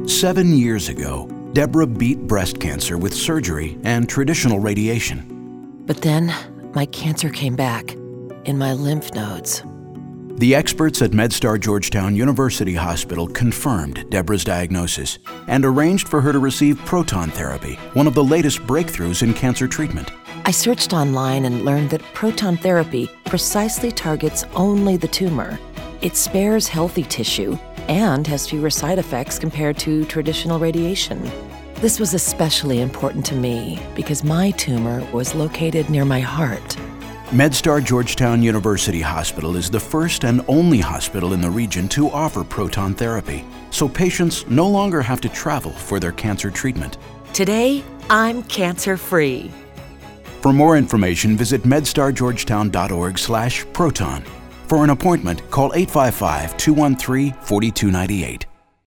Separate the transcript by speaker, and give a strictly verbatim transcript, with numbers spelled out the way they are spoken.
Speaker 1: Seven years ago, Deborah beat breast cancer with surgery and traditional radiation.
Speaker 2: But then, my cancer came back in my lymph nodes.
Speaker 1: The experts at MedStar Georgetown University Hospital confirmed Deborah's diagnosis and arranged for her to receive proton therapy, one of the latest breakthroughs in cancer treatment.
Speaker 2: I searched online and learned that proton therapy precisely targets only the tumor. It spares healthy tissue and has fewer side effects compared to traditional radiation. This was especially important to me because my tumor was located near my heart.
Speaker 1: MedStar Georgetown University Hospital is the first and only hospital in the region to offer proton therapy, so patients no longer have to travel for their cancer treatment.
Speaker 2: Today, I'm cancer-free.
Speaker 1: For more information, visit medstargeorgetown.org slash proton. For an appointment, call eight five five, two one three, four two nine eight.